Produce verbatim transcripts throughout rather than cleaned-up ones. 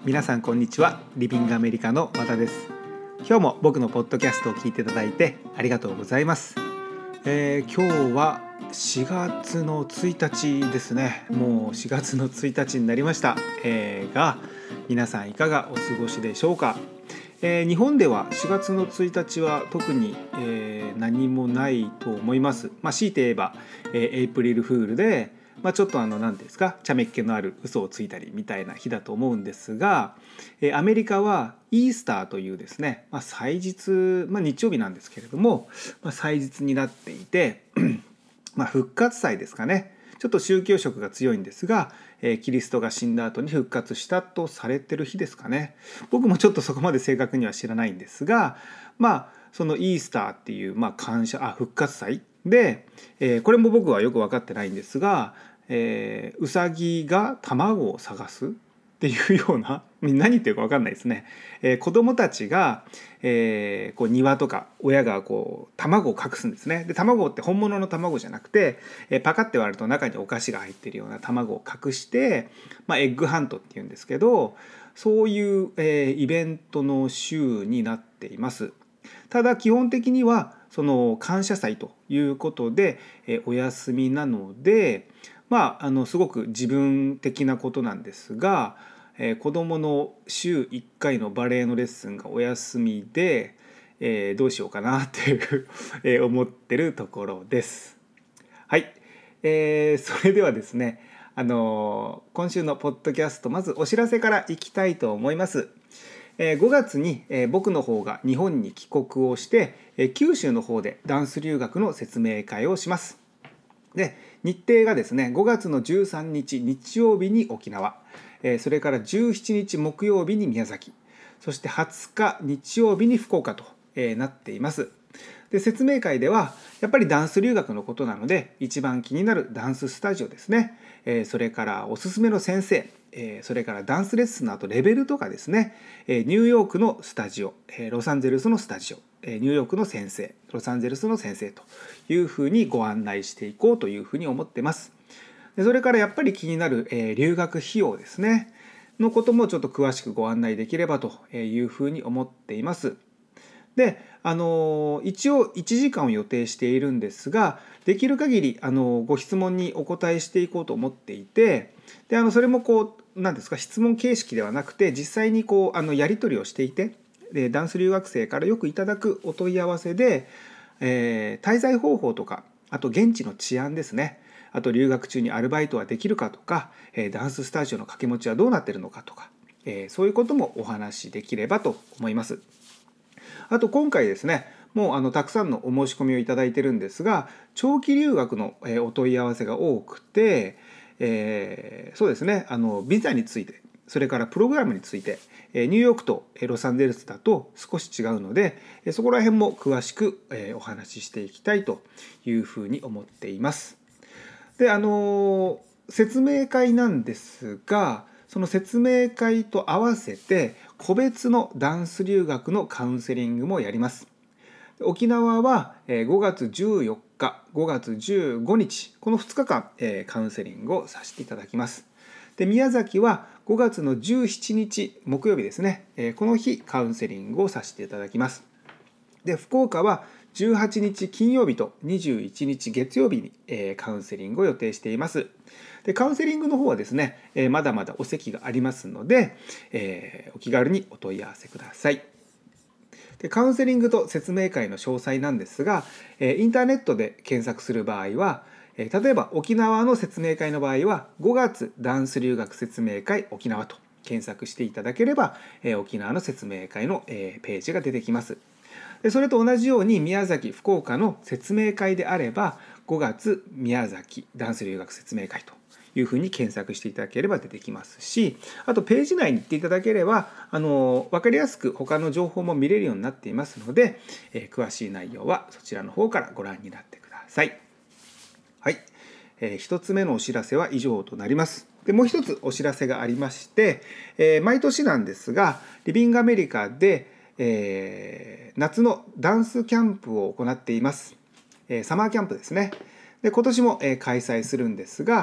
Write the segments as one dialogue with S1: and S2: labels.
S1: 皆さんこんにちは。リビングアメリカの和田です。今日も僕のポッドキャストを聞いていただいてありがとうございます。えー、今日はしがつのついたちですね。もうしがつのついたちになりました、えー、が皆さんいかがお過ごしでしょうか。えー、日本ではしがつのついたちは特に、えー、何もないと思います。まあ、強いて言えば、えー、エイプリルフールでまあ、ちょっとあの何ですか、茶目っ気のある嘘をついたりみたいな日だと思うんですが、えアメリカはイースターというですね、まあ、祭日、まあ、日曜日なんですけれども、まあ、祭日になっていてまあ復活祭ですかね。ちょっと宗教色が強いんですが、えー、キリストが死んだ後に復活したとされてる日ですかね。僕もちょっとそこまで正確には知らないんですが、まあそのイースターっていう、まあ、感謝あ復活祭で、えー、これも僕はよく分かってないんですが、えー、ウサギが卵を探すっていうような何言ってるか分かんないですね。えー、子供たちが、えー、こう庭とか親がこう卵を隠すんですね。で卵って本物の卵じゃなくて、えー、パカッて割ると中にお菓子が入っているような卵を隠して、まあ、エッグハントっていうんですけど、そういう、えー、イベントの週になっています。ただ基本的にはその感謝祭ということで、えー、お休みなので、まあ、あのすごく自分的なことなんですが、えー、子どもの週いっかいのバレエのレッスンがお休みで、えー、どうしようかなっていうえー、思ってるところです。はい、えー、それではですね、あのー、今週のポッドキャスト、まずお知らせからいきたいと思います。ごがつに僕の方が日本に帰国をして九州の方でダンス留学の説明会をします。で日程がですね、ごがつのじゅうさんにち日曜日に沖縄、それからじゅうしちにち木曜日に宮崎、そしてはつか日曜日に福岡となっています。で説明会ではやっぱりダンス留学のことなので、一番気になるダンススタジオですね、それからおすすめの先生、それからダンスレッスンのあとレベルとかですね、ニューヨークのスタジオ、ロサンゼルスのスタジオ、ニューヨークの先生、ロサンゼルスの先生というふうにご案内していこうというふうに思ってます。でそれからやっぱり気になる留学費用ですねのこともちょっと詳しくご案内できればというふうに思っています。であの一応いちじかんを予定しているんですが、できる限りあのご質問にお答えしていこうと思っていて、であのそれもこう何ですか、質問形式ではなくて実際にこうあのやり取りをしていて、でダンス留学生からよくいただくお問い合わせで、えー、滞在方法とか、あと現地の治安ですね、あと留学中にアルバイトはできるかとか、えー、ダンススタジオの掛け持ちはどうなっているのかとか、えー、そういうこともお話しできればと思います。あと今回ですね、もうあのたくさんのお申し込みをいただいてるんですが、長期留学のお問い合わせが多くて、えー、そうですね、あのビザについて、それからプログラムについて、ニューヨークとロサンゼルスだと少し違うので、そこら辺も詳しくお話ししていきたいというふうに思っています。で、あの説明会なんですが、その説明会と合わせて個別のダンス留学のカウンセリングもやります。沖縄はごがつじゅうよっか、ごがつじゅうごにち、このふつかかんカウンセリングをさせていただきます。で宮崎はごがつのじゅうしちにち木曜日ですね、この日カウンセリングをさせていただきます。で福岡はじゅうはちにち金曜日とにじゅういちにち月曜日に、えー、カウンセリングを予定しています。でカウンセリングの方はですね、えー、まだまだお席がありますので、えー、お気軽にお問い合わせください。でカウンセリングと説明会の詳細なんですが、えー、インターネットで検索する場合は、えー、例えば沖縄の説明会の場合はごがつダンス留学説明会沖縄と検索していただければ、えー、沖縄の説明会の、えー、ページが出てきます。でそれと同じように宮崎福岡の説明会であればごがつ宮崎ダンス留学説明会というふうに検索していただければ出てきますし、あとページ内に行っていただければあの分かりやすく他の情報も見れるようになっていますので、えー、詳しい内容はそちらの方からご覧になってください。はい、えー、ひとつめのお知らせは以上となります。でもう一つお知らせがありまして、えー、毎年なんですがリビングアメリカでえー、夏のダンスキャンプを行っています。えー、サマーキャンプですね。で今年も、えー、開催するんですが、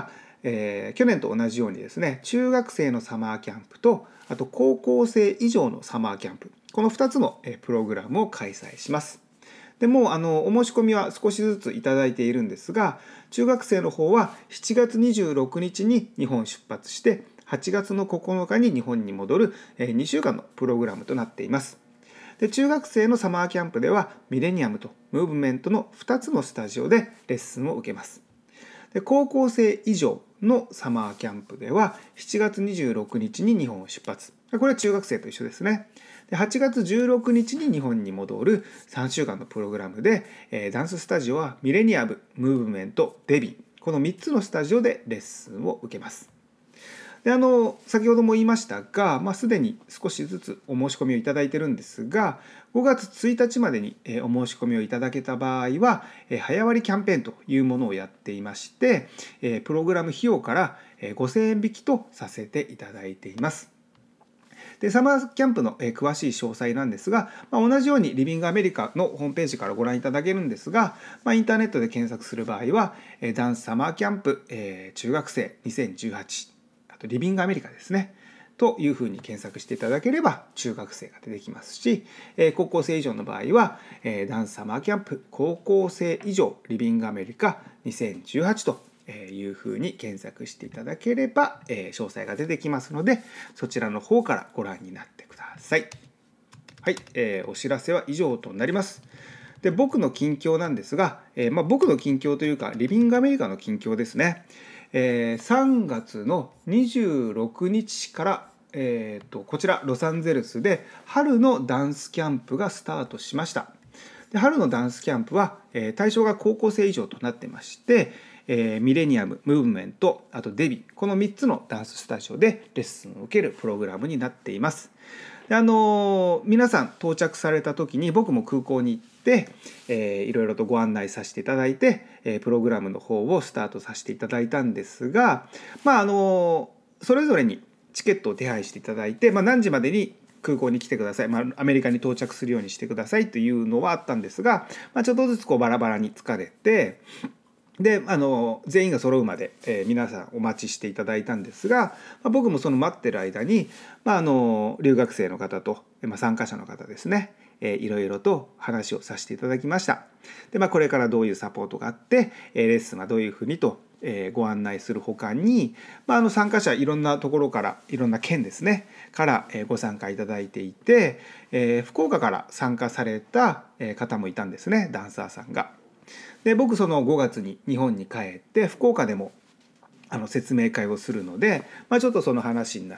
S1: えー、去年と同じようにですね、中学生のサマーキャンプと、あと高校生以上のサマーキャンプ、このふたつのプログラムを開催します。でもうあのお申し込みは少しずついただいているんですが、中学生の方はしちがつにじゅうろくにちに日本出発して、はちがつのここのかに日本に戻るにしゅうかんのプログラムとなっています。で、中学生のサマーキャンプではミレニアムとムーブメントのふたつのスタジオでレッスンを受けます。で、高校生以上のサマーキャンプではしちがつにじゅうろくにちに日本を出発。これは中学生と一緒ですね。で、はちがつじゅうろくにちに日本に戻るさんしゅうかんのプログラムで、えー、ダンススタジオはミレニアム、ムーブメント、デビー、このみっつのスタジオでレッスンを受けます。で、あの先ほども言いましたが、まあ、すでに少しずつお申し込みをいただいているんですが、ごがつついたちまでにお申し込みをいただけた場合は、早割キャンペーンというものをやっていまして、プログラム費用からごせんえん引きとさせていただいています。で、サマーキャンプの詳しい詳細なんですが、まあ、同じようにリビングアメリカのホームページからご覧いただけるんですが、まあ、インターネットで検索する場合は、ダンスサマーキャンプ、えー、中学生にせんじゅうはち、あとリビングアメリカですね、というふうに検索していただければ中学生が出てきますし、えー、高校生以上の場合は、えー、ダンスサマーキャンプ高校生以上リビングアメリカにせんじゅうはちというふうに検索していただければ、えー、詳細が出てきますので、そちらの方からご覧になってください。はい、えー、お知らせは以上となります。で、僕の近況なんですが、えーまあ、僕の近況というかリビングアメリカの近況ですね。えー、さんがつのにじゅうろくにちから、えー、とこちらロサンゼルスで春のダンスキャンプがスタートしました。で、春のダンスキャンプは、えー、対象が高校生以上となってまして、えー、ミレニアム、ムーブメント、あとデビ、このみっつのダンススタジオでレッスンを受けるプログラムになっています。で、あのー、皆さん到着された時に僕も空港に行って、えー、いろいろとご案内させていただいて、えー、プログラムの方をスタートさせていただいたんですが、まああのー、それぞれにチケットを手配していただいて、まあ、何時までに空港に来てください、まあ、アメリカに到着するようにしてくださいというのはあったんですが、まあ、ちょっとずつこうバラバラに疲れて、で、あの全員が揃うまで、えー、皆さんお待ちしていただいたんですが、まあ、僕もその待ってる間に、まあ、あの留学生の方と、まあ、参加者の方ですね、えー、いろいろと話をさせていただきました。で、まあ、これからどういうサポートがあって、えー、レッスンはどういうふうにと、えー、ご案内するほかに、まあ、あの参加者いろんなところからいろんな県ですねから、えー、ご参加いただいていて、えー、福岡から参加された方もいたんですね、ダンサーさんが。で、僕そのごがつに日本に帰って福岡でもあの説明会をするので、まあ、ちょっとその話になって、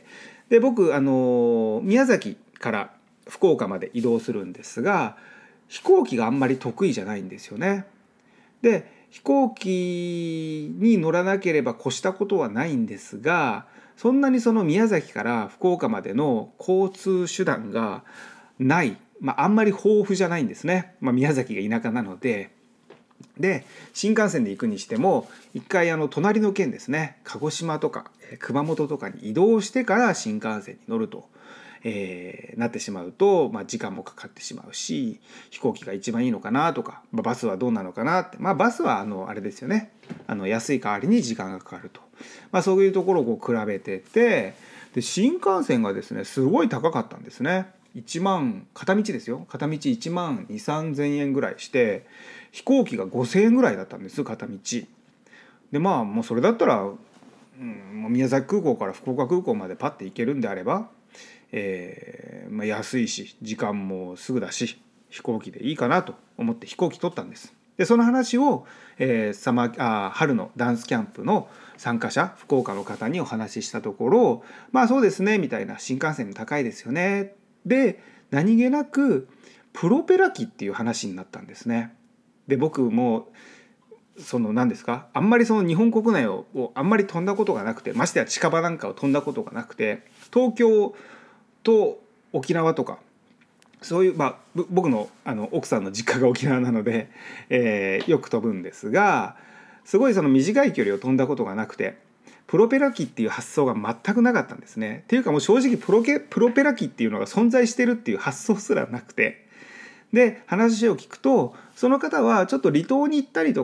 S1: で、僕あの宮崎から福岡まで移動するんですが、飛行機があんまり得意じゃないんですよね。で、飛行機に乗らなければ越したことはないんですが、そんなにその宮崎から福岡までの交通手段がない、まあ、あんまり豊富じゃないんですね、まあ、宮崎が田舎なので。で、新幹線で行くにしても一回あの隣の県ですね、鹿児島とか熊本とかに移動してから新幹線に乗ると、えー、なってしまうと、まあ、時間もかかってしまうし、飛行機が一番いいのかなとか、まあ、バスはどうなのかなって、まあ、バスはあのあれですよね、あの安い代わりに時間がかかると、まあ、そういうところをこう比べてて、で、新幹線がですねすごい高かったんですね。いちまん、片道ですよ、片道いちまんにせんさんぜんえんぐらいして、飛行機がごせんえんぐらいだったんです、片道で。まあもうそれだったら、うん、もう宮崎空港から福岡空港までパッて行けるんであれば、えーまあ、安いし時間もすぐだし飛行機でいいかなと思って飛行機取ったんです。で、その話を、えー、サマあ春のダンスキャンプの参加者福岡の方にお話ししたところ、まあそうですねみたいな、新幹線も高いですよね、で何気なくプロペラ機っていう話になったんですね。で、僕もその何ですか、あんまりその日本国内をあんまり飛んだことがなくて、ましてや近場なんかを飛んだことがなくて、東京と沖縄とかそういう、まあ、僕 の, あの奥さんの実家が沖縄なので、えー、よく飛ぶんですが、すごいその短い距離を飛んだことがなくて、プロペラ機っていう発想が全くなかったんですね。っていうかもう正直プロケプロペラ機っていうのが存在してるっていう発想すらなくて、で話を聞くとその方はちょっと離島に行ったりとか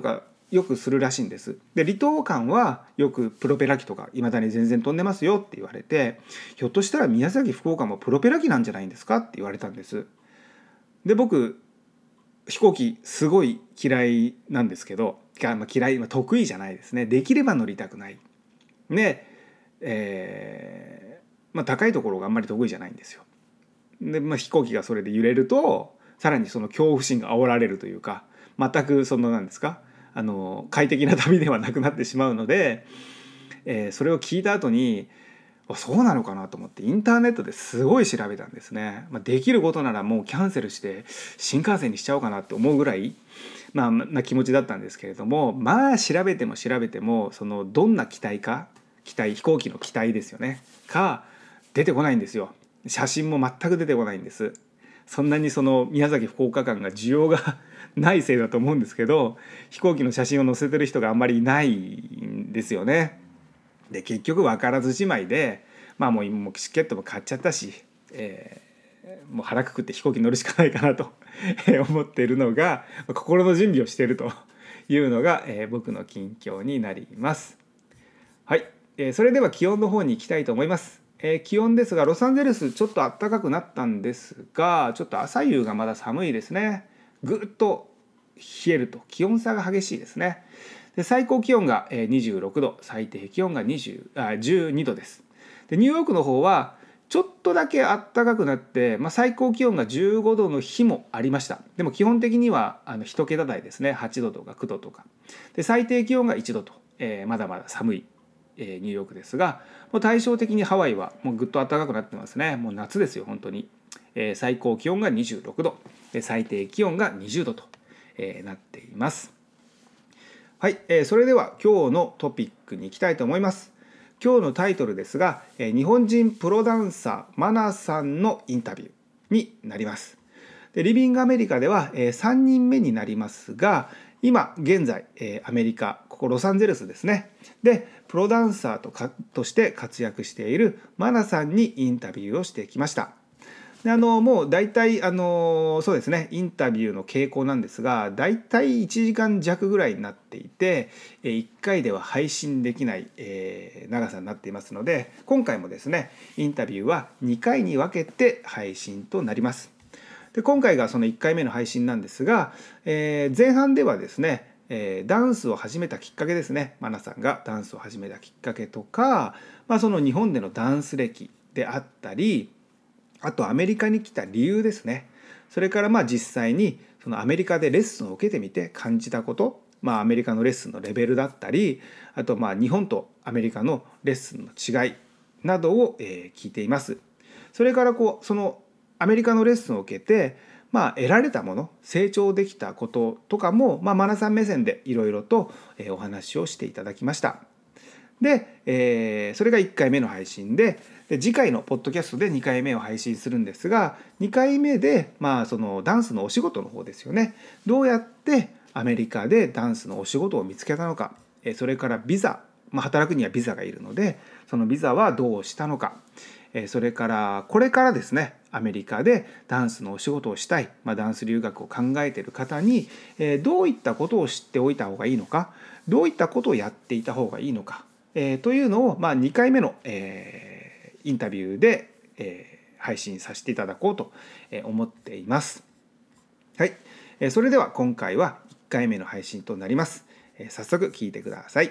S1: よくするらしいんです。で離島館はよくプロペラ機とかいまだに全然飛んでますよって言われて、ひょっとしたら宮崎福岡もプロペラ機なんじゃないんですかって言われたんです。で僕飛行機すごい嫌いなんですけど、まあ、嫌い、まあ、得意じゃないですね。できれば乗りたくないで、えーまあ、高いところがあんまり得意じゃないんですよ。で、まあ、飛行機がそれで揺れるとさらにその恐怖心が煽られるというか、全くその何ですかあの快適な旅ではなくなってしまうので、えー、それを聞いた後にそうなのかなと思ってインターネットですごい調べたんですね。まあ、できることならもうキャンセルして新幹線にしちゃおうかなって思うぐらい、まあ、な気持ちだったんですけれども、まあ調べても調べてもそのどんな機体か機体飛行機の機体ですよねか出てこないんですよ。写真も全く出てこないんです。そんなにその宮崎福岡間が需要がないせいだと思うんですけど、飛行機の写真を載せてる人があんまりいないんですよね。で結局分からずじまいで、まあもうもうチケットも買っちゃったし、えー、もう腹くくって飛行機乗るしかないかなと思っているのが、心の準備をしているというのが、えー、僕の近況になります。はい、えー、それでは気温の方に行きたいと思います。えー、気温ですがロサンゼルスちょっと暖かくなったんですが、ちょっと朝夕がまだ寒いですね。ぐっと冷えると気温差が激しいですね。で最高気温がにじゅうろくど、最低気温がにじゅうあじゅうにどです。でニューヨークの方はちょっとだけ暖かくなって、まあ、最高気温がじゅうごどの日もありました。でも基本的にはあの一桁台ですね。はちどとかくどとかで、最低気温がいちどと、えー、まだまだ寒い、えー、ニューヨークですが、もう対照的にハワイはもうぐっと暖かくなってますね。もう夏ですよ本当に、えー、最高気温がにじゅうろくどで最低気温がにじゅうどと、えー、なっています。はい、えー、それでは今日のトピックに行きたいと思います。今日のタイトルですが、えー、日本人プロダンサーマナさんのインタビューになります。でリビングアメリカでは、えー、さんにんめになりますが、今現在、えー、アメリカここロサンゼルスですねでプロダンサー と, かとして活躍しているマナさんにインタビューをしてきました。であのもう大体あのそうですねインタビューの傾向なんですが、大体いちじかんじゃくぐらいになっていて、いっかいでは配信できない、えー、長さになっていますので、今回もですねインタビューはにかいに分けて配信となります。で今回がそのいっかいめの配信なんですが、えー、前半ではですね、えー、ダンスを始めたきっかけですね、マナさんがダンスを始めたきっかけとか、まあ、その日本でのダンス歴であったり、あとアメリカに来た理由ですね。それからまあ実際にそのアメリカでレッスンを受けてみて感じたこと、まあ、アメリカのレッスンのレベルだったり、あとまあ日本とアメリカのレッスンの違いなどを聞いています。それからこうそのアメリカのレッスンを受けて、まあ、得られたもの、成長できたこととかも、まあ、マナさん目線でいろいろとお話をしていただきました。で、えー、それがいっかいめの配信で、で次回のポッドキャストでにかいめを配信するんですが、にかいめで、まあ、そのダンスのお仕事の方ですよね。どうやってアメリカでダンスのお仕事を見つけたのか、それからビザ、まあ、働くにはビザがいるのでそのビザはどうしたのか、それからこれからですねアメリカでダンスのお仕事をしたい、まあ、ダンス留学を考えている方にどういったことを知っておいた方がいいのか、どういったことをやっていた方がいいのか、えー、というのを、まあ、にかいめの、えー、インタビューで、えー、配信させていただこうと思っています。はい、それでは今回はいっかいめの配信となります。早速聞いてください。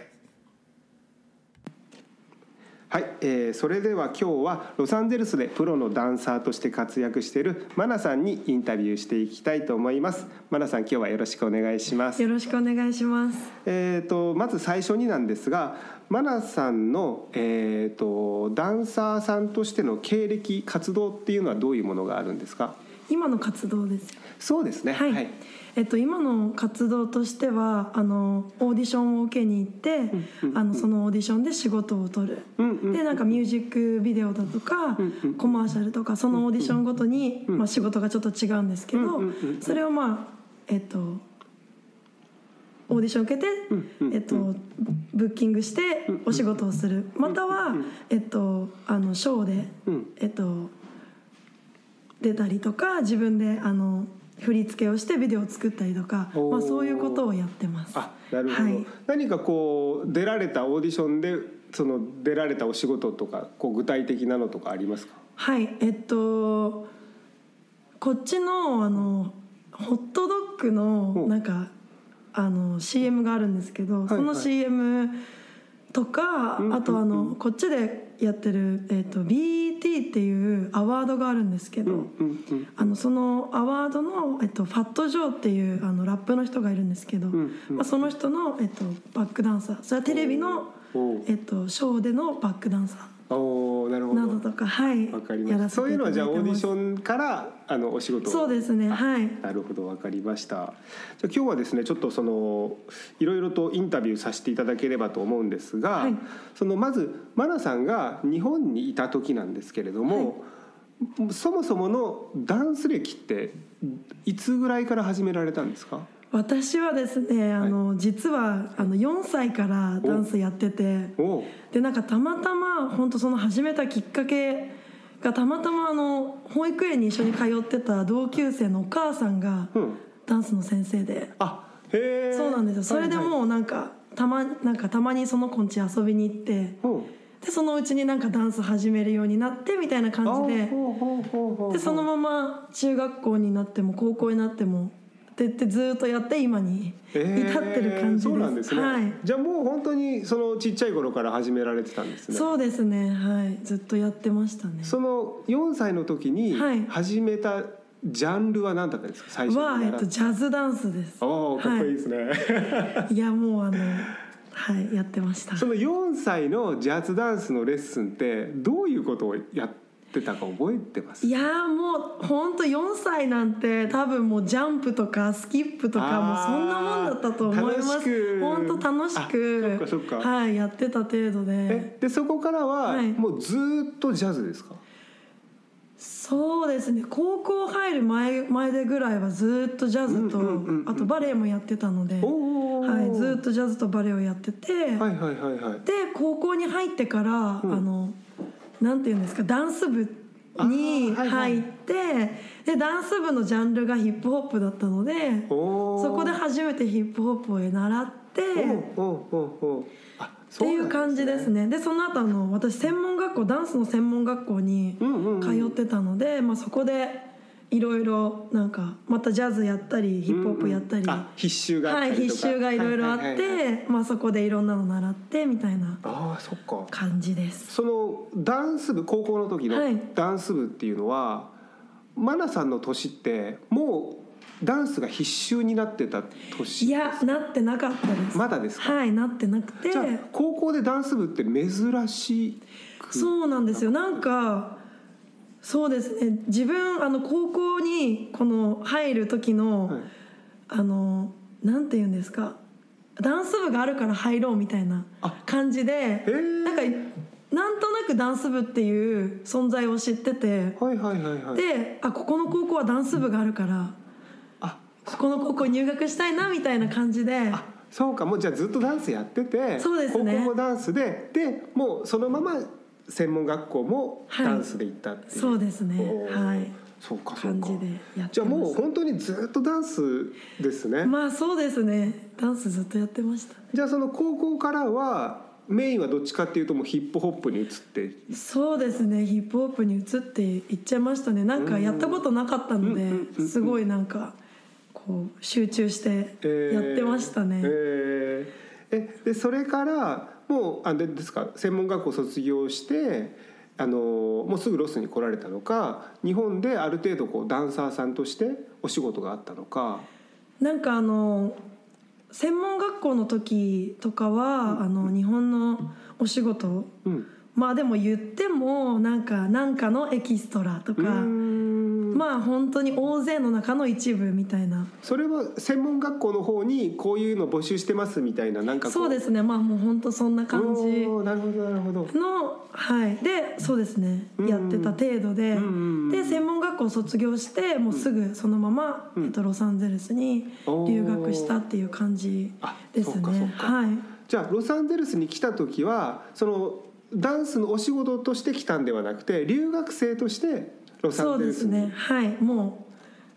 S1: はい、えー、それでは今日はロサンゼルスでプロのダンサーとして活躍しているマナさんにインタビューしていきたいと思います。マナさん、今日はよろしくお願いします。
S2: よろしくお願いします。
S1: えーと、まず最初になんですが、マナさんの、えーと、ダンサーさんとしての経歴活動っていうのはどういうものがあるんですか？
S2: 今の活動です。
S1: そうですね。
S2: はい。はい、えっと、今の活動としてはあのオーディションを受けに行って、うんうんうん、あのそのオーディションで仕事を取る、うんうんうん、でなんかミュージックビデオだとか、うんうん、コマーシャルとかそのオーディションごとに、うんうん、まあ、仕事がちょっと違うんですけど、うんうんうん、それをまあえっとオーディションを受けて、うんうん、えっと、ブッキングしてお仕事をする、または、えっと、あのショーで、えっと、出たりとか自分であの振り付けをしてビデオを作ったりとか、まあ、そういうことをやってます。
S1: あ、なるほど、はい、何かこう出られたオーディションでその出られたお仕事とかこう具体的なのとかありますか？
S2: はい、えっとこっちのあのホットドッグのなんかあの シーエム があるんですけど、はいはい、その シーエム とか、うんうんうん、あとあのこっちでやってる、えー、と ビーイーティー っていうアワードがあるんですけど、うんうんうん、あのそのアワードの、えー、とファット・ジョーっていうあのラップの人がいるんですけど、うんうん、まあ、その人の、えー、とバックダンサー、それはテレビの、えー、とショーでのバックダンサー
S1: おなるほど
S2: などとか、はい、
S1: わかりました。そういうのはじゃあオーディションからあのお仕事を。
S2: そうですね、はい。
S1: なるほど、わかりました。じゃあ今日はですねちょっとそのいろいろとインタビューさせていただければと思うんですが、はい、そのまずマナさんが日本にいた時なんですけれども、はい、そもそものダンス歴っていつぐらいから始められたんですか？
S2: 私はですねあの、はい、実はあのよんさいからダンスやってて、でなんかたまたま本当その始めたきっかけがたまたまあの保育園に一緒に通ってた同級生のお母さんがダンスの先生で、うん、
S1: あへー、
S2: そうなんですよ。それでもうなんかたまなんかたまにその子ん家遊びに行って、うん、でそのうちになんかダンス始めるようになってみたいな感じで、でそのまま中学校になっても高校になってもってってずっとやって今に至ってる感じです。
S1: そうなんですね、
S2: はい、
S1: じゃあもう本当にそのちっちゃい頃から始められてたんですね。
S2: そうですね、はい、ずっとやってましたね。
S1: そのよんさいの時に始めたジャンルは何だったんですか？最初
S2: は、えっと、ジャズダンスです。
S1: おー、かっこいいですね、
S2: はい、いやもうあのはいやってました。
S1: そのよんさいのジャズダンスのレッスンってどういうことをやってってたか覚えてます？
S2: いやもう本当よんさいなんて多分もうジャンプとかスキップとかもうそんなもんだったと思います。本当楽しく、そっかそっか、はい、やってた程度で。
S1: えでそこからはもうずっとジャズですか？はい、
S2: そうですね、高校入る前前でぐらいはずっとジャズと、うんうんうんうん、あとバレエもやってたので、はい、ずっとジャズとバレエをやってて、はいはいはいはい、で高校に入ってから、うん、あのなんていうんですか、ダンス部に入って、はいはい、でダンス部のジャンルがヒップホップだったので、そこで初めてヒップホップを習ってっていう感じですね。でその後あの私専門学校ダンスの専門学校に通ってたので、うんうんうん、まあ、そこでいろいろなんかまたジャズやったりヒップホップやったり、うんうん、
S1: あ必修があったりとか、
S2: はい、必修がいろいろあって、はいはいはいはい、まあ、そこでいろんなの習ってみたいな感じです。
S1: そのダンス部、高校の時のダンス部っていうのは、はい、マナさんの年ってもうダンスが必修になってた年？
S2: いやなってなかったです。
S1: まだですか？
S2: はい、なってなくて。
S1: じゃあ高校でダンス部って珍しく？
S2: そうなんですよ。なんかそうですね、自分あの高校にこの入る時の、はい、あのなんていうんですか、ダンス部があるから入ろうみたいな感じで、なんかなんとなくダンス部っていう存在を知ってて、はいはいはいはい、であここの高校はダンス部があるから、あここの高校入学したいなみたいな感じで。
S1: あそうか、もうじゃあずっとダンスやってて、そうですね、高校もダンスで、でもうそのまま専門学校もダンスで行ったっていう、はい、
S2: そうですね、はい、
S1: そうかそうか、
S2: 感じでやってました。
S1: じゃあもう本当にずっとダンスですね。
S2: まあそうですね、ダンスずっとやってました。
S1: じゃあその高校からはメインはどっちかっていうともうヒップホップに移って？そう
S2: ですね、ヒップホップに移っていっちゃいましたね。なんかやったことなかったので、すごいなんかこう集中してやってましたね。えー
S1: えー、えでそれからもうあれですか、専門学校卒業してあのもうすぐロスに来られたのか、日本である程度こうダンサーさんとしてお仕事があったのか。
S2: なんかあの専門学校の時とかは、うん、あの日本のお仕事、うん、まあでも言ってもなんかなんかのエキストラとか、まあ本当に大勢の中の一部みたいな。
S1: それは専門学校の方にこういうの募集してますみたいな、なんかこう。
S2: そうですね、まあもう本当そんな感じ
S1: なるほどなるほど
S2: の、はいでそうですね、やってた程度で、で専門学校卒業してもうすぐそのまま、うん、えっと、ロサンゼルスに留学したっていう感じですね。はい。
S1: じゃあロサンゼルスに来た時はそのダンスのお仕事として来たんではなくて留学生としてロサンゼルスに。
S2: そうですね、はい、もう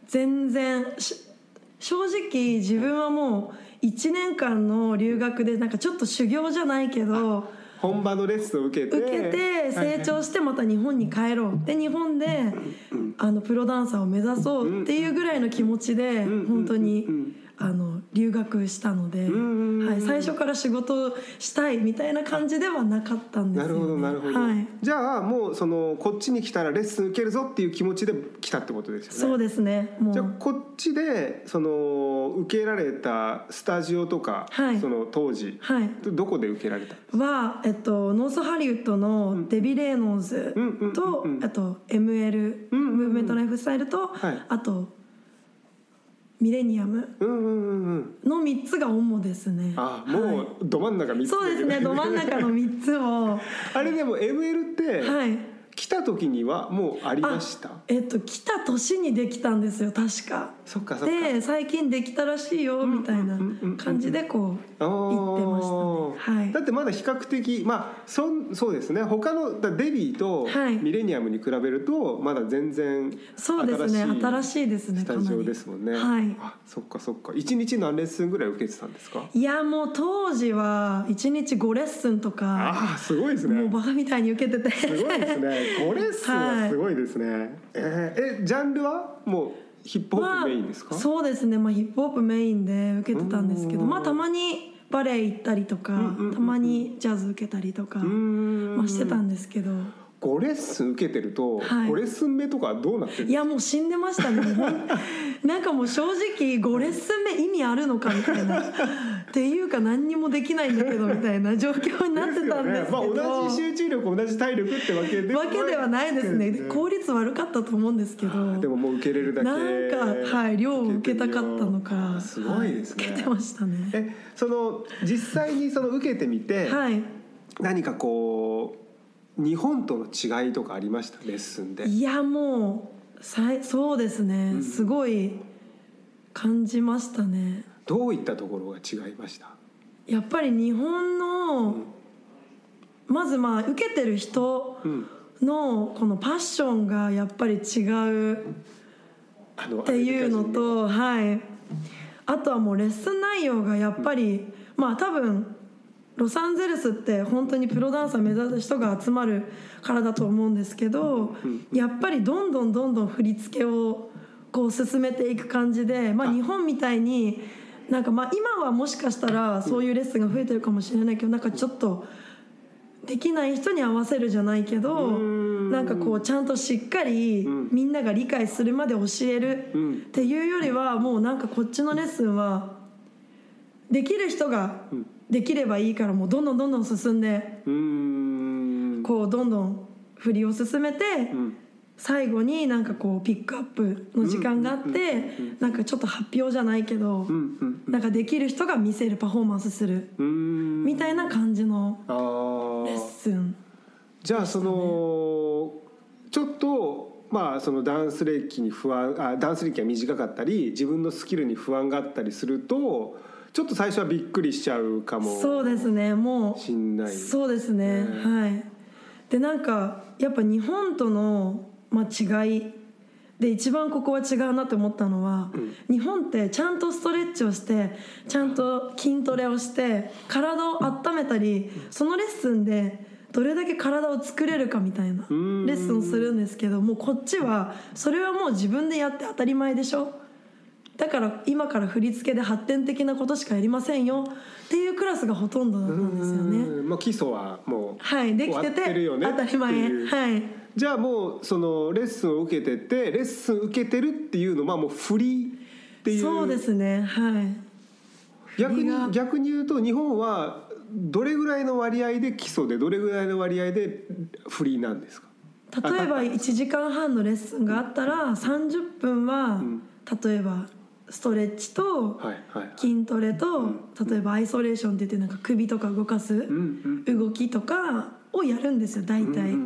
S2: 全然正直自分はもういちねんかんの留学でなんかちょっと修行じゃないけど
S1: 本場のレッスンを受けて
S2: 受けて成長してまた日本に帰ろうで日本であのプロダンサーを目指そうっていうぐらいの気持ちで本当にあの留学したので、はい、最初から仕事したいみたいな感じではなかったんですよね。
S1: なるほどなるほど、はい、じゃあもうそのこっちに来たらレッスン受けるぞっていう気持ちで来たってことですよね。
S2: そうですね。もう
S1: じゃあこっちでその受けられたスタジオとか、はい、その当時、はい、どこで受けられたんですか？
S2: は、えっと、ノースハリウッドのデビ・レイノーズと、あと エムエル、うんうんうん、ムーブメントライフスタイルと、はい、あとミレニアムのみっつが主ですね。
S1: ああ、もうど真ん中みっつ、
S2: そうですね、ど真ん中のみっつを
S1: あれでも エムエル って、はい、来た時にはもうありました？
S2: えっと来た年にできたんですよ確か。
S1: そっかそっか。
S2: で最近できたらしいよみたいな感じでこう言ってましたね、はい、
S1: だってまだ比較的まあ そ, そうですね他のデビーとミレニアムに比べるとまだ全然新しい、
S2: そうですね新しいですね
S1: スタジオですもんね。はい、あそっかそっか。いちにち何レッスンぐらい受けてたんですか？
S2: いやもう当時はいちにちごレッスンとか
S1: あすごいですね。
S2: もうバカみたいに受けてて
S1: すごいですねごレッスンはすごいですね、はい、えー、えジャンルはもうヒップホップメインですか？
S2: まあ、そうですね、まあ、ヒップホップメインで受けてたんですけど、まあ、たまにバレエ行ったりとか、うんうん、たまにジャズ受けたりとか、まあ、してたんですけど
S1: ごレッスン受けてると、はい、ごレッスン目とかどうなってるんですか？
S2: いやもう死んでましたねなんかもう正直ごレッスン目意味あるのかみたいなっていうか何にもできないんだけどみたいな状況になってたんですけど、
S1: ね、まあ、同じ集中力同じ体力ってわけで
S2: わけではないですね。効率悪かったと思うんですけど
S1: でももう受けれるだけ
S2: なんか、はい、量を受けたかったのか
S1: すごいですね、
S2: はい、受けてましたね。
S1: えその実際にその受けてみて、はい、何かこう日本との違いとかありました？レッスンで。い
S2: やもうさそうですね、うん、すごい感じましたね。
S1: どういったところが違いました？
S2: やっぱり日本の、うん、まずまあ受けてる人のこのパッションがやっぱり違うっていうのと、はい、あとはもうレッスン内容がやっぱり、うん、まあ多分ロサンゼルスって本当にプロダンサー目指す人が集まるからだと思うんですけど、やっぱりどんどんどんどん振り付けをこう進めていく感じで、まあ、日本みたいになんかまあ今はもしかしたらそういうレッスンが増えてるかもしれないけど、なんかちょっとできない人に合わせるじゃないけど、なんかこうちゃんとしっかりみんなが理解するまで教えるっていうよりは、もうなんかこっちのレッスンはできる人ができればいいから、もうどんどんどんどん進んで、うーんこうどんどん振りを進めて、うん、最後になんかこうピックアップの時間があって、なんかちょっと発表じゃないけど、うんうんうん、なんかできる人が見せるパフォーマンスするみたいな感じのレッスン、ね、
S1: じゃあそのちょっとまあそのダンス歴に不安あダンス歴が短かったり自分のスキルに不安があったりするとちょっと最初はびっくりしちゃうかも。
S2: そうですね、もう
S1: しんない。
S2: そうですね、はい。でなんかやっぱ日本との、まあ、違いで一番ここは違うなって思ったのは、うん、日本ってちゃんとストレッチをしてちゃんと筋トレをして体を温めたり、そのレッスンでどれだけ体を作れるかみたいなレッスンをするんですけど、もうこっちはそれはもう自分でやって当たり前でしょ、だから今から振り付けで発展的なことしかやりませんよっていうクラスがほとんどだったんですよね。
S1: まあ、基礎はもう
S2: はいできてて当たり前、はい。
S1: じゃあもうそのレッスンを受けててレッスン受けてるっていうのはもう振りっていう。
S2: そうですね、はい。
S1: 逆に逆に言うと日本はどれぐらいの割合で基礎でどれぐらいの割合で振りなんですか？
S2: 例えばいちじかんはんのレッスンがあったらさんじゅっぷんは、うん、例えばストレッチと筋トレと、例えばアイソレーションって言ってなんか首とか動かす動きとかをやるんですよ大体、うんうんうん、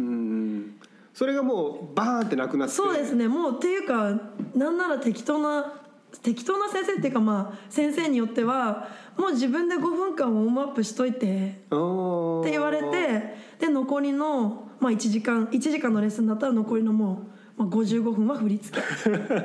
S1: それがもうバーンってなくなって。
S2: そうですね、もうっていうかなんなら適当な適当な先生っていうか、まあ先生によってはもう自分でごふんかんウォームアップしといてって言われて、で残りの、まあ、いちじかんいちじかんのレッスンだったら残りのもう、まあ、ごじゅうごふんは振り付け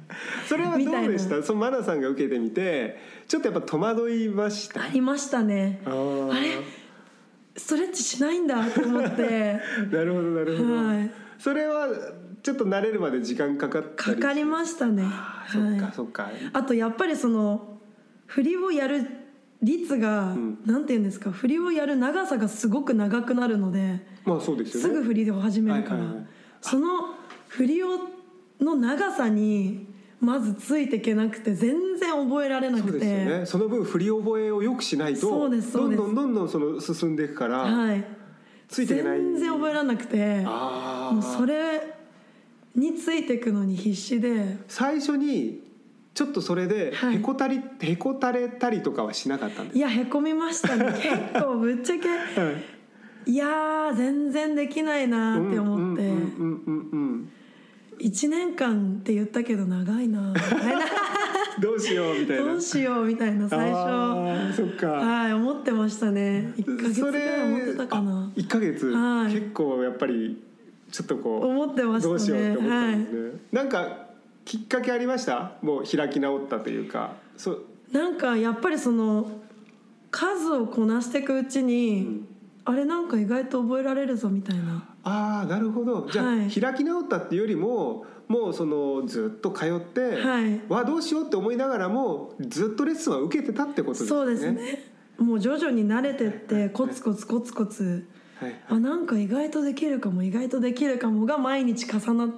S1: それはどうでした？そのマナさんが受けてみてちょっとやっぱ戸惑いました？
S2: ありましたね。あれストレッチしないんだと思って
S1: なるほどなるほど、はい、それはちょっと慣れるまで時間かかったり
S2: かかりましたね。
S1: あ、そっかそっか、はい、
S2: あとやっぱりその振りをやる率が、うん、なんていうんですか、振りをやる長さがすごく長くなるので、
S1: まあそうですよね、
S2: すぐ振りを始めるから、はいはいはい、その振りをの長さにまずついていけなくて全然覚えられなくて。そうですよね、
S1: その分振り覚えをよくしないと
S2: そうですそうです
S1: どんどんどんどんその進んでいくから、はい、ついていけない。
S2: 全然覚えられなくて、あもうそれについていくのに必死で、
S1: 最初にちょっとそれでへこたり、はい、へこたれたりとかはしなかったんですか？
S2: いやへこみましたね結構ぶっちゃけ、はい、いや全然できないなって思って、いちねんかんって言ったけど長いなみたいな
S1: どうしようみたいな、
S2: どうしようみたいな最初、
S1: あそっか、
S2: はい、思ってましたね。いっかげつぐらい思ってたかな。
S1: いっかげつ、はい、結構やっぱりちょっとこう
S2: 思ってましたね。
S1: どうしようって思ったんですね、はい、なんかきっかけありました？もう開き直ったというか。そう
S2: なんかやっぱりその数をこなしていくうちに、うん、あれなんか意外と覚えられるぞみたいな。
S1: ああなるほど。じゃあ、はい、開き直ったっていうよりももうそのずっと通って、はい、わどうしようって思いながらもずっとレッスンは受けてたってことですね。
S2: そうですね。もう徐々に慣れてってコツコツコツコツ、はいはい、あなんか意外とできるかも意外とできるかもが毎日重なって、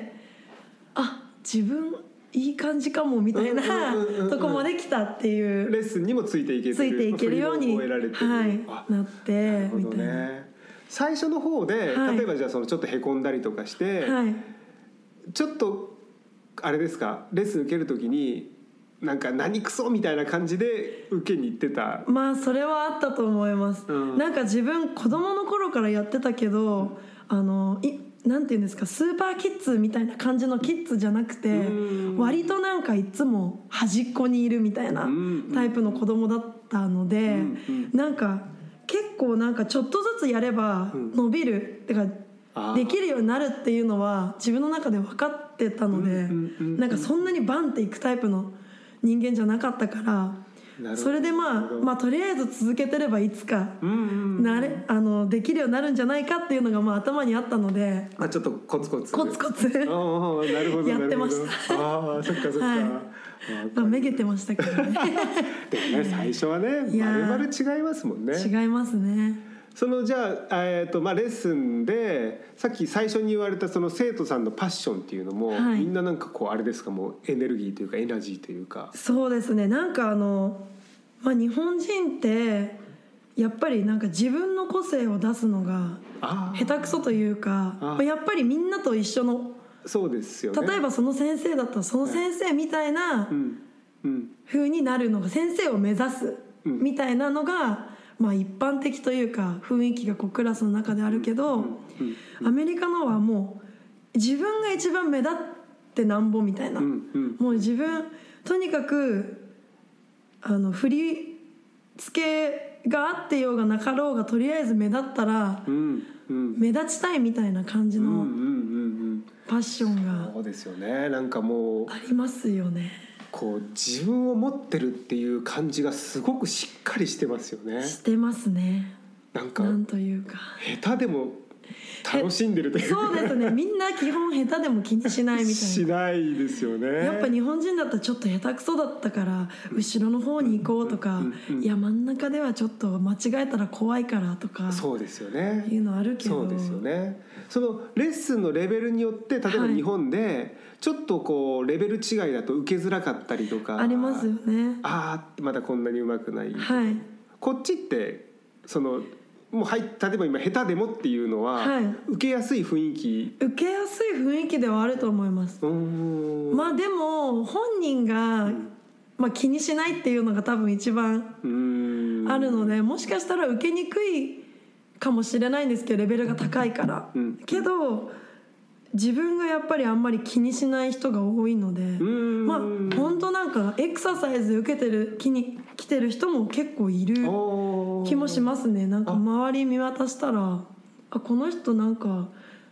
S2: あ自分いい感じかもみたいなとこまで来たっていう。
S1: レッスンにもついていける
S2: ついていけるように、はい、なってみたいな。
S1: 最初の方で、
S2: はい、
S1: 例えばじゃあそのちょっとへこんだりとかして、はい、ちょっとあれですか、レッスン受けるときになんか何クソみたいな感じで受けに行ってた？
S2: まあそれはあったと思います、うん、なんか自分子供の頃からやってたけど、うん、あのいなんていうんですか、スーパーキッズみたいな感じのキッズじゃなくて、割となんかいつも端っこにいるみたいなタイプの子供だったので、なんか結構なんかちょっとずつやれば伸びる、てかできるようになるっていうのは自分の中で分かってたので、なんかそんなにバンっていくタイプの人間じゃなかったから、それでまあ、まあとりあえず続けてればいつかなれ、あのできるようになるんじゃないかっていうのがまあ頭にあったので、
S1: あちょっとコツコツ
S2: コツコツやってました。
S1: ああそっかそっか、はい、
S2: まあ、めげてましたけどね
S1: でもね最初はねまるまる違いますもんね。
S2: 違いますね。
S1: そのじゃあ、えーとまあ、レッスンでさっき最初に言われたその生徒さんのパッションっていうのも、はい、みんななんかこうあれですか、もうエネルギーというかエナジーというか。
S2: そうですね、なんかあの、まあ、日本人ってやっぱりなんか自分の個性を出すのが下手くそというか、まあ、やっぱりみんなと一緒の、
S1: そうですよね、
S2: 例えばその先生だったらその先生みたいな風になるのが、先生を目指すみたいなのがまあ一般的というか雰囲気がこうクラスの中であるけど、アメリカのはもう自分が一番目立ってなんぼみたいな、もう自分とにかくあの振り付けがあってようがなかろうがとりあえず目立ったら目立ちたいみたいな感じのパッションが
S1: そうですよね、なんかもう
S2: ありますよね。
S1: こう自分を持ってるっていう感じがすごくしっかりしてますよね。
S2: してますね。
S1: なんか
S2: なんというか
S1: 下手でも楽しんでるというか、
S2: そうですね、みんな基本下手でも気にしないみたいな。
S1: しないですよね。
S2: やっぱ日本人だったらちょっと下手くそだったから後ろの方に行こうとか、いや真ん中ではちょっと間違えたら怖いからとか、
S1: そうですよね、
S2: いうのあるけど、
S1: そうですよね。そのレッスンのレベルによって例えば日本でちょっとこうレベル違いだと受けづらかったりとか、
S2: ありますよね。
S1: ああまだこんなに上手くない、
S2: はい、
S1: こっちってそのもうはい、例えば今下手でもっていうのは、はい、受けやすい雰囲気、
S2: 受けやすい雰囲気ではあると思います。まあでも本人が、うんまあ、気にしないっていうのが多分一番あるので、もしかしたら受けにくいかもしれないんですけどレベルが高いから、うん、けど自分がやっぱりあんまり気にしない人が多いので、まあ本当なんかエクササイズ受けてる気に来てる人も結構いる気もしますね。なんか周り見渡したら、あこの人なんか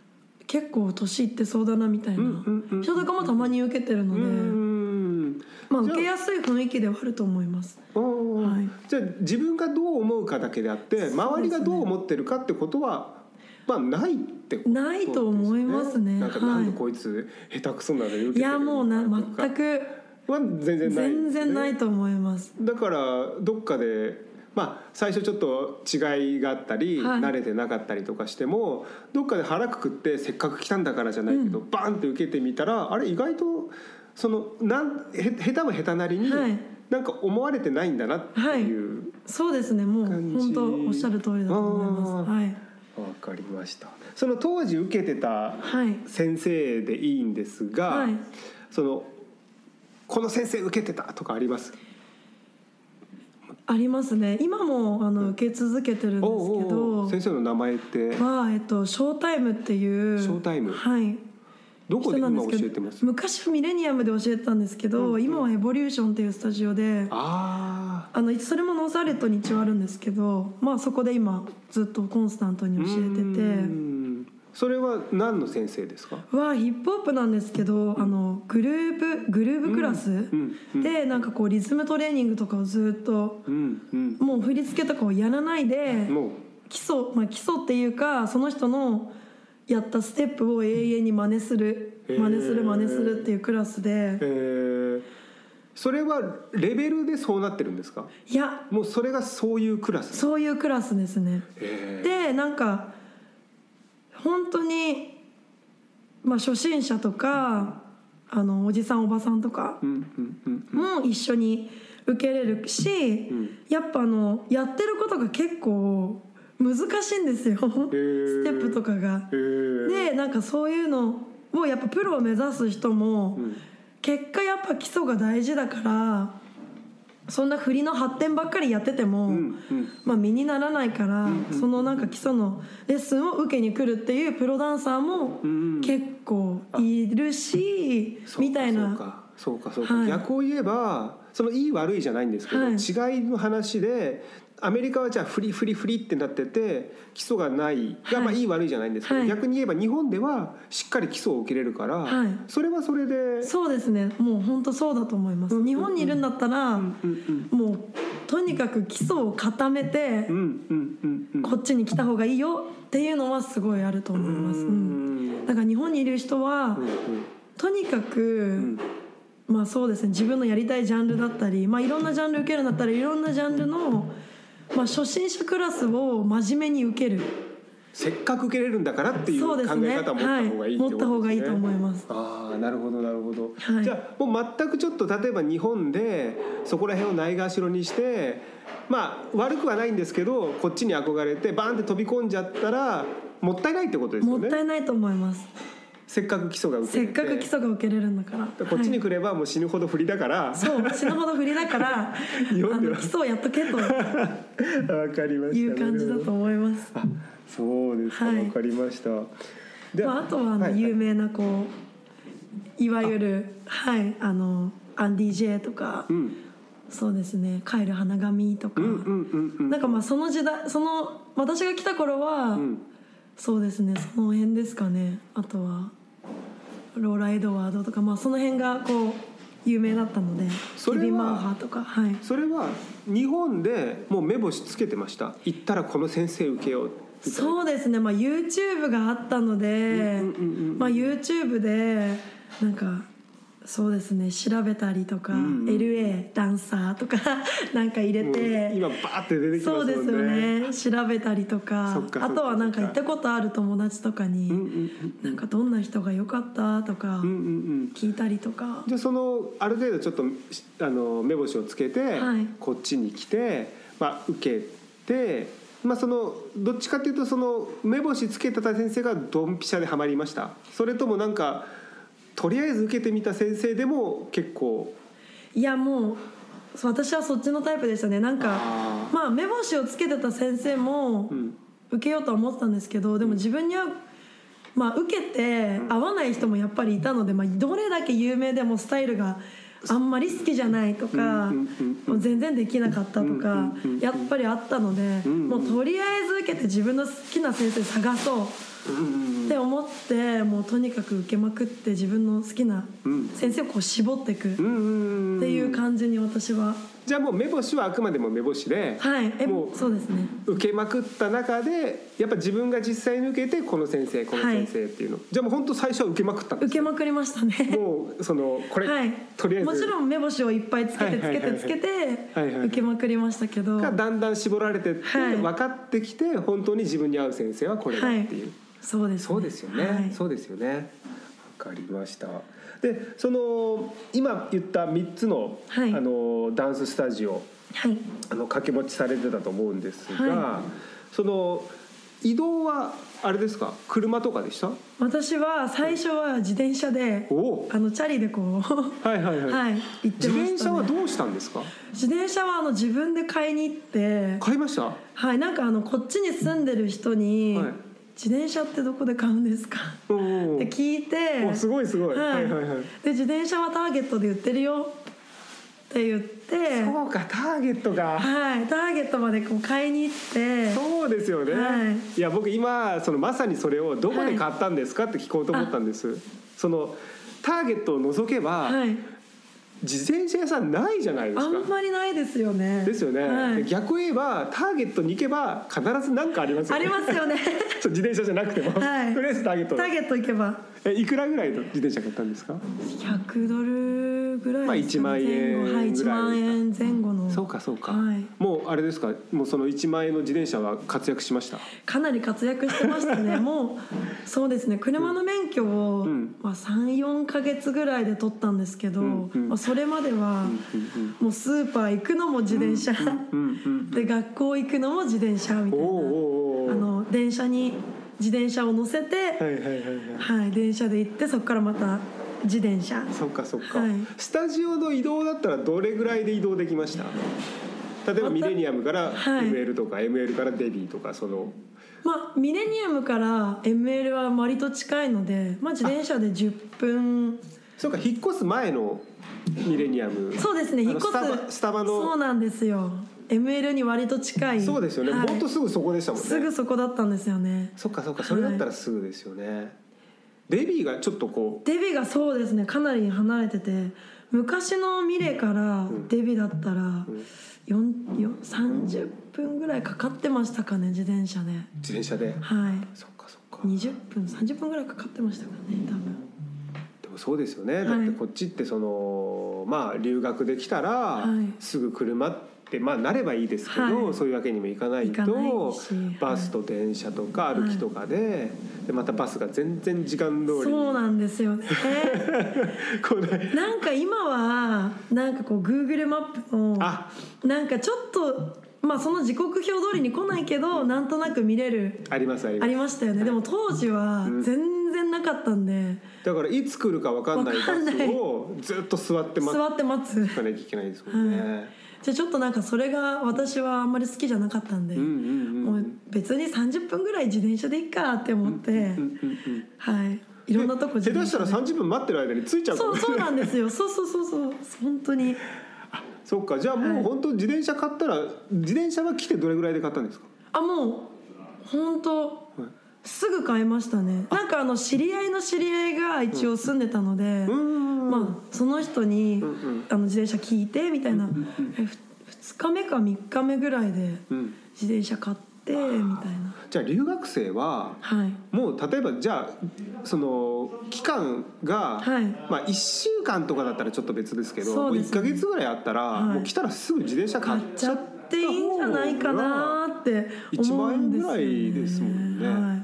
S2: 結構年いってそうだなみたいな人とかもたまに受けてるので、うん、まあ受けやすい雰囲気ではあると思います。
S1: はい、じゃあ自分がどう思うかだけであって周りがどう思ってるかってことはまあないってことですね。
S2: ないと思いますね。
S1: なんかなんでこいつ下手くそなので受けてるのかとか、いやもうな
S2: 全く
S1: は全然ない、ね、
S2: 全然ないと思います。
S1: だからどっかでまあ最初ちょっと違いがあったり、はい、慣れてなかったりとかしてもどっかで腹くくってせっかく来たんだからじゃないけど、うん、バンって受けてみたらあれ意外とそのなんへ下手も下手なりに、はい、なんか思われてないんだなっていう、はい、
S2: そうですね。もう本当おっしゃる通りだと思います。はい。
S1: わかりました。その当時受けてた先生でいいんですが、はい、そのこの先生受けてたとかあります？
S2: ありますね。今もあの受け続けてるんですけど、おうおう
S1: 先生の名前って
S2: は、えっと、ショータイムっていう
S1: ショータイム、
S2: はい、
S1: どこで今教えてます？
S2: 昔はミレニアムで教えてたんですけど、うんうん、今はエボリューションっていうスタジオで、
S1: あ
S2: あのそれもノースアレットに一応あるんですけど、まあ、そこで今ずっとコンスタントに教えてて。
S1: うんそれは何の先生ですか？
S2: はヒップホップなんですけど、うん、あのグループグループクラス、うんうん、でなんかこうリズムトレーニングとかをずっと、うんうん、もう振り付けとかをやらないで、もう基礎、まあ、基礎っていうかその人のやったステップを永遠に真似する真似する真似するっていうクラスで、え
S1: ー、それはレベルでそうなってるんですか？
S2: いや
S1: もうそれがそういうクラス？
S2: そういうクラスですね。でなんか本当に、まあ、初心者とかあのおじさんおばさんとかも一緒に受けれるし、うん、やっぱあのやってることが結構難しいんですよ、えー、ステップとかが、えー、でなんかそういうのをやっぱプロを目指す人も、うん、結果やっぱ基礎が大事だからそんな振りの発展ばっかりやってても、うんうん、まあ、身にならないから、うんうん、そのなんか基礎のレッスンを受けに来るっていうプロダンサーも結構いるし、うん、みたいな。
S1: そうかそうかそうか、はい、逆を言えばそのいい悪いじゃないんですけど、はい、違いの話でアメリカはじゃあフリフリフリってなってて基礎がないが、はい、まあいい悪いじゃないんですけど、はい、逆に言えば日本ではしっかり基礎を受けれるから、はい、それはそれで
S2: そうですね。もう本当そうだと思います、うんうんうん、日本にいるんだったら、うんうんうん、もうとにかく基礎を固めて、うんうんうんうん、こっちに来た方がいいよっていうのはすごいあると思います、うんうん、だから日本にいる人は、うんうん、とにかく、うんまあそうですね、自分のやりたいジャンルだったり、まあ、いろんなジャンル受けるんだったらいろんなジャンルの、まあ、初心者クラスを真面目に受ける。
S1: せっかく受けれるんだからっていう考え方を持った方がいいってことですね。
S2: 持った方がいいと思います。
S1: ああ、なるほどなるほど、はい、じゃあもう全くちょっと例えば日本でそこら辺をないがしろにしてまあ悪くはないんですけどこっちに憧れてバーンって飛び込んじゃったらもったいないってことですよね。
S2: もったいないと思います。
S1: せっかく基礎が受けれて
S2: せっかく基礎が受けれるんだから
S1: こっちに来ればもう死ぬほど振りだから、はい、
S2: そう死ぬほど振りだからあの基礎をやっとけとわか
S1: りました、
S2: いう感じだと思います。
S1: あ、そうですか、はい、わかりました。
S2: で、まあ、あとはあの有名なこう、はい、いわゆるはい、あのアンディージェー とか、うん、そうですね、カエル花紙とか、うんうんうんうん、なんかまあその時代その私が来た頃は、うん、そうですね、その辺ですかね。あとはローラ・エドワードとか、まあ、その辺がこう有名だったのでケビン・マーハーとか、はい、
S1: それは日本でもう目星つけてました？行ったらこの先生受けようみたいな。
S2: そうですね、まあ、YouTube があったので、うんうんうんうん、まあ、YouTube でなんかそうですね調べたりとか、うんうん、エルエー ダンサーとかなんか入れて
S1: 今バーって出てきますもんね。
S2: そうですよね、調べたりとか、あとはなんか行ったことある友達とかに、うんうんうん、なんかどんな人が良かったとか聞いたりとか、うんうんうん、
S1: じゃあそのある程度ちょっとあの目星をつけて、はい、こっちに来て、まあ、受けて、まあ、そのどっちかっていうとその目星つけてた先生がドンピシャでハマりました？それともなんかとりあえず受けてみた先生でも結構？
S2: いやもう私はそっちのタイプでしたね。なんかあまあ目星をつけてた先生も受けようとは思ってたんですけど、でも自分にはまあ受けて合わない人もやっぱりいたので、まあ、どれだけ有名でもスタイルがあんまり好きじゃないとか、もう全然できなかったとかやっぱりあったので、もうとりあえず受けて自分の好きな先生探そうって思ってもうとにかく受けまくって自分の好きな先生をこう絞っていくっていう感じに私は。
S1: じゃあもう目星はあくまでも目星で、
S2: はい、え
S1: もう
S2: そうですね、
S1: 受けまくった中でやっぱ自分が実際に受けてこの先生この先生っていうの、はい、じゃあもう本当最初は受けまくったんです、ね、
S2: 受けまくりましたね。
S1: もうそのこれ、はい、とりあえず
S2: もちろん目星をいっぱいつけてつけてつけて受けまくりましたけど、
S1: がだんだん絞られてって、はい、分かってきて本当に自分に合う先生はこれだっていう、はい、
S2: そうですね、
S1: そうですよね、はい、そうですよね。わかりました。でその今言ったみっつの、はい、あのダンススタジオ、はい、あの掛け持ちされてたと思うんですが、はい、その移動はあれですか、車とかでした？
S2: 私は最初は自転車で、あのチャリでこう
S1: はいはいはい、はい、行ってましたね。自転車はどうしたんですか？
S2: 自転車はあの自分で買いに行って。
S1: 買いました？
S2: はい、なんかあのこっちに住んでる人に、はい、自転車ってどこで買うんですかって聞いて、
S1: おすごいすごい、はいはいはいはい、
S2: で自転車はターゲットで売ってるよって言って、
S1: そうか、ターゲットが、
S2: はい、ターゲットまでこう買いに行って。
S1: そうですよね、はい、いや僕今そのまさにそれをどこで買ったんですかって聞こうと思ったんです、はい、そのターゲットを除けば、はい、自転車屋さんないじゃないですか。
S2: あんまりないですよね。
S1: ですよね、はい、逆言えばターゲットに行けば必ず何かありますよね。
S2: ありますよね
S1: そう自転車じゃなくても、はい、とりあえずターゲット
S2: ターゲット行けば。
S1: えいくらぐらいの自転車買ったんですか？
S2: ひゃくドルぐらいですか、ね、
S1: まあ、いちまんえんぐらいですか。
S2: はい、いちまんえんぜん後の。
S1: そうかそうか、
S2: はい、も
S1: うあれですか、もうそのいちまんえんの自転車は活躍しました？
S2: かなり活躍してましたねもうそうですね、車の免許を、うんまあ、さん、よんかげつぐらいで取ったんですけど、うんうんまあ、それまでは、うんうん、もうスーパー行くのも自転車、うんうんうん、で学校行くのも自転車みたいな、おーおーおー、あの電車に自転車を乗せて、はいはいはいはいはい、電車で行ってそこからまた自転車。
S1: そっかそっか、はい、スタジオの移動だったらどれぐらいで移動できました？例えばミレニアムから エムエル とか、はい、エムエル からデビーとか、その
S2: まあミレニアムから エムエル は割と近いので、まあ、自転車でじゅっぷん。
S1: そうか、引っ越す前のミレニアム。
S2: そうですね、引っ越すスタバ、
S1: スタバの。そう
S2: なんですよ、エムエル に割と近い。
S1: そうですよね、はい、ほんとすぐそこでしたもんね。
S2: すぐそこだったんですよね。
S1: そっかそっか、それだったらすぐですよね、はい、デビーがちょっとこう、
S2: デビーがそうですね、かなり離れてて、昔のミレからデビーだったらよん、よん、さんじゅっぷんぐらいかかってましたかね、自転車で。
S1: 自転車で、
S2: はい、
S1: そっかそっか、
S2: にじゅっぷんさんじゅっぷんぐらいかかってましたかね多分。
S1: でもそうですよね、だってこっちってその、まあ留学できたらすぐ車ってまあなればいいですけど、はい、そういうわけにもいかないと、ないバスと電車とか歩きとかで、はい、でまたバスが全然時間通り。
S2: そうなんですよねこれなんか今はなんかこう Google マップのなんかちょっとまあその時刻表通りに来ないけどなんとなく見れる
S1: ありますあります
S2: ありましたよね。でも当時は全然なかったんで、うん、
S1: だからいつ来るか分かんないバスをずっと座って待
S2: 座って待つ
S1: かなきゃいけないですもんね、はい、
S2: じゃあちょっとなんかそれが私はあんまり好きじゃなかったんで、うんうんうん、もう別にさんじゅっぷんぐらい自転車でいいかって思って、うんうんうんうん、はいいろんなとこ
S1: 自転車で下手したらさんじゅっぷん待ってる間に着いちゃうかもしれない。
S2: そうそうなんですよそうそうそうそう本当に。
S1: そっか、じゃあもう本当自転車買ったら、はい、自転車は来てどれぐらいで買ったんですか？あもう
S2: 本当、はい、すぐ買いましたね。なんかあの知り合いの知り合いが一応住んでたので、うん、まあその人に、うんうん、あの自転車聞いてみたいな、うんうん、えふつかめかみっかめぐらいで自転車買ってみたいな。
S1: じゃあ留学生は、はい、もう例えばじゃあその期間が、はいまあ、いっしゅうかんとかだったらちょっと別ですけど、そうですね、いっかげつぐらいあったら、はい、もう来たらすぐ自転車買っちゃっていいんじゃないかなって思うんですよね。いちまんえんぐらいですもんね、はい、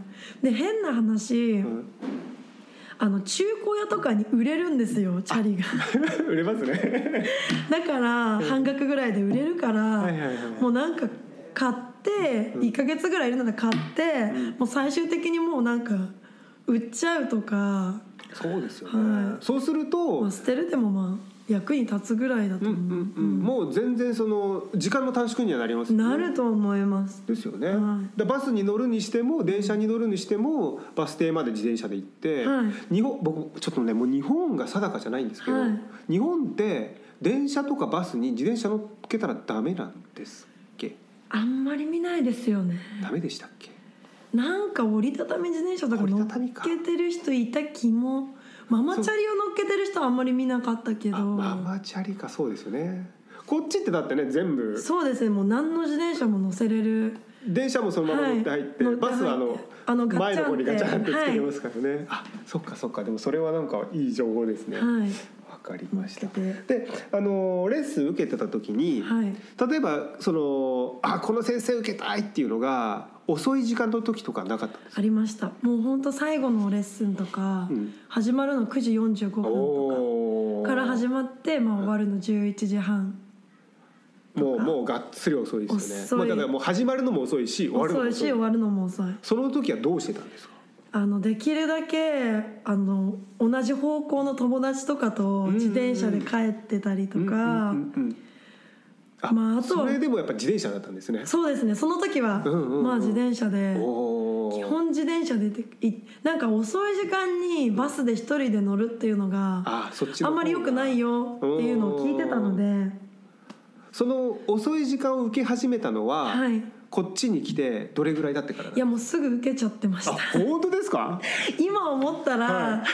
S1: で変な話、うんあの中古屋とかに売れるんですよチャリが売れますね
S2: だから半額ぐらいで売れるから、はいはいはい、もうなんか買っていっかげつぐらいいるので買って、うん、もう最終的にもうなんか売っちゃうとか。
S1: そうですよね、はい、そうすると、
S2: まあ、捨てるでもまあ役に立つぐらいだと思う、うんうんうん、
S1: もう全然その時間の短縮にはなりますよね。
S2: なると思います
S1: ですよね、はい、でバスに乗るにしても電車に乗るにしてもバス停まで自転車で行って、はい、日本僕ちょっとねもう日本が定かじゃないんですけど、はい、日本って電車とかバスに自転車乗っけたらダメなんですっけ？
S2: あんまり見ないですよね。
S1: ダメでしたっけ？
S2: なんか折りたたみ自転車とか乗っけてる人いた気も、ママチャリを乗っけてる人はあんまり見なかったけど。
S1: ママチャリか、そうですよね。こっちってだってね全部
S2: そうですね、もう何の自転車も乗せれる、
S1: 電車もそのまま乗って入って、はい、バスはあのあの前の方にガチャンってつけてますからね、はい、あ、そっかそっか。でもそれはなんかいい情報ですね。はい、わかりました。で、あのレッスン受けてた時に、はい、例えばそのあこの先生受けたいっていうのが遅い時間の時とかなかったんですか？
S2: ありました。もう本当最後のレッスンとか、うん、始まるのくじよんじゅうごふんとかから始まって、まあ、終わるのじゅういちじはん。
S1: もうもうがっつり遅いですよね。もうだからもう始まるのも遅いし終わるのも遅い。
S2: 遅いし終わるのも遅い。
S1: その時はどうしてたんですか？
S2: あのできるだけあの同じ方向の友達とかと自転車で帰ってたりとか、
S1: あ、まあ、あとそれでもやっぱ自転車だったんですね。
S2: そうですね、その時は、うんうんうん、まあ自転車で、基本自転車でなんか遅い時間にバスで一人で乗るっていうのが あ, そっちのあんまり良くないよっていうのを聞いてたので、
S1: その遅い時間を受け始めたのは、はい、こっちに来てどれぐらい経ってから？
S2: いやもうすぐ受けちゃってました。
S1: あ、本当ですか？
S2: 今思ったら、はい、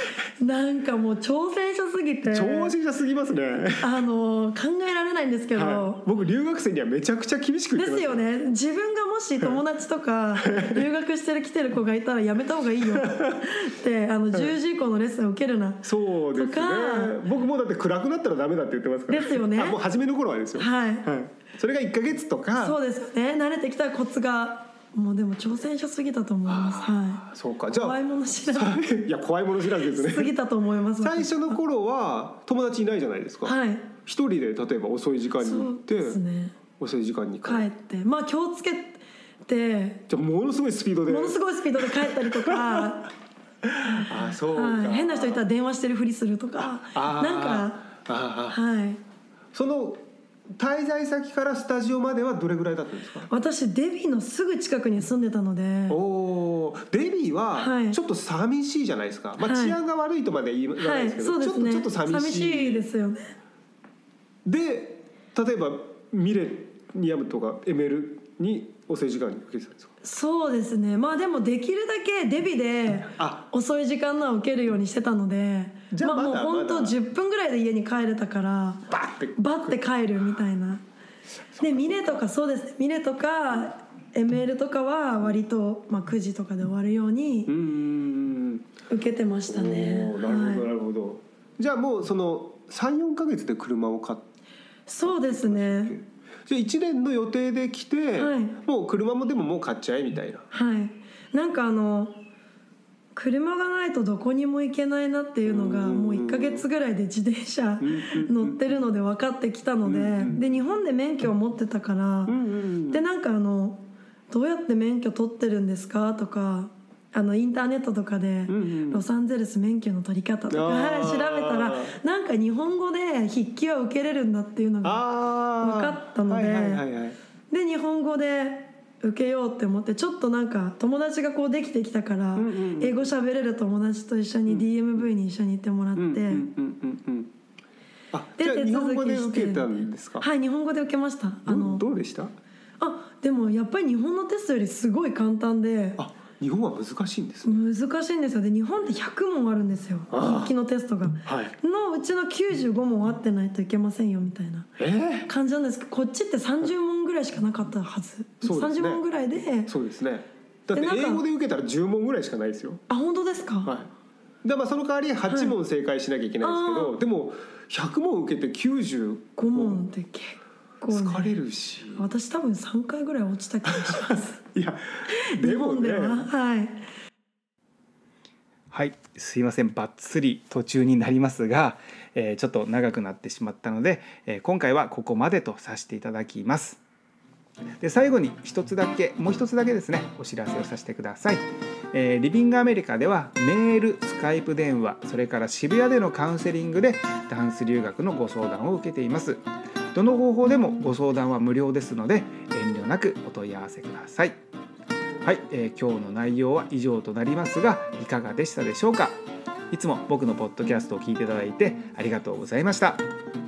S2: なんかもう挑戦者すぎて
S1: 挑戦者すぎますね。
S2: あの考えられないんですけど、はい、
S1: 僕留学生にはめちゃくちゃ厳しく言ってます。
S2: ですよね。自分がもし友達とか留学してる来てる子がいたらやめた方がいいよってあのじゅうじ以降のレッスンを受けるな、
S1: そうですね。僕もだって暗くなったらダメだって言ってますから。
S2: ですよね。
S1: あ、もう初めの頃はですよ。はい、はい、それがいっかげつとか。
S2: そうですよね。慣れてきたらコツが、もうでも挑戦者すぎたと思います。はい。
S1: そうか。じゃあ
S2: 怖いもの知らず。
S1: いや怖いもの知らずですね。
S2: 過ぎたと思います。
S1: 最初の頃は友達いないじゃないですか。はい。一人で例えば遅い時間に行って、そうですね、遅い時間に帰
S2: って、まあ気をつけて。
S1: じゃあものすごいスピードで。
S2: ものすごいスピードで帰ったりとか。
S1: あ、そうか、
S2: はい。変な人いたら電話してるふりするとか。あ、なんか。あ、
S1: はい。その滞在先からスタジオまではどれぐらいだったんですか？
S2: 私デビーのすぐ近くに住んでたので。
S1: おー、デビーはちょっと寂しいじゃないですか、はい、まあ、治安が悪いとまで言わないですけど、はい、そうですね、ちょっとちょっと寂しい。
S2: 寂しいですよね。
S1: で例えばミレニアムとかエメルに遅い時間に受けてたんですか？
S2: そうですね、まあでもできるだけデビで遅い時間のは受けるようにしてたので、じゃあまあもう本当じゅっぷんぐらいで家に帰れたからバッてバッて帰るみたいな。でミレとかそうですね、ミレとか エムエル とかは割とまあくじとかで終わるように受けてましたね。
S1: なるほどなるほど、はい、じゃあもうその さん,よん ヶ月で車を買って。
S2: そうですね。
S1: じゃあいちねんの予定で来て、はい、もう車もでももう買っちゃえみたいな。
S2: はい。なんかあの車がないとどこにも行けないなっていうのがもういっかげつぐらいで自転車乗ってるので分かってきたので、で日本で免許を持ってたから、でなんかあのどうやって免許取ってるんですかとか、あのインターネットとかでロサンゼルス免許の取り方とか調べたら、なんか日本語で筆記は受けれるんだっていうのが分かったので、で日本語で受けようって思って、ちょっとなんか友達がこうできてきたから、英語喋れる友達と一緒に ディーエムブイ に一緒に行ってもらって、
S1: あ、じゃあ日本語で受けたんですか？
S2: はい、日本語で受けました。
S1: あのどうでした？
S2: あ、でもやっぱり日本のテストよりすごい簡単で。
S1: あ、日本は難しいんですね。
S2: 難しいんですよ。で日本ってひゃくもんあるんですよ、筆記のテストが、はい、のうちのきゅうじゅうごもんあってないといけませんよみたいな感じなんですけど、こっちってさんじゅうもんぐらいしかなかったはず、ね、さんじゅうもんぐらいで。
S1: そうですね。だって英語で受けたらじゅうもんぐらいしかないですよ。
S2: あ、本当ですか？
S1: はい。だからまあその代わりはちもん正解しなきゃいけないんですけど、はい、でもひゃくもん受けてきゅうじゅうごもんって結構、ね、疲れるし、
S2: 私多分さんかいぐらい落ちた気がします
S1: いやでもね、
S2: 日本では。はい。
S1: はい、すいません、ばっつり途中になりますが、えー、ちょっと長くなってしまったので、えー、今回はここまでとさせていただきます。で最後に一つだけもう一つだけですね、お知らせをさせてください。えー、リビングアメリカではメール、スカイプ電話、それから渋谷でのカウンセリングでダンス留学のご相談を受けています。どの方法でもご相談は無料ですので、遠慮なくお問い合わせください。はい、えー、今日の内容は以上となりますが、いかがでしたでしょうか。いつも僕のポッドキャストを聞いていただいてありがとうございました。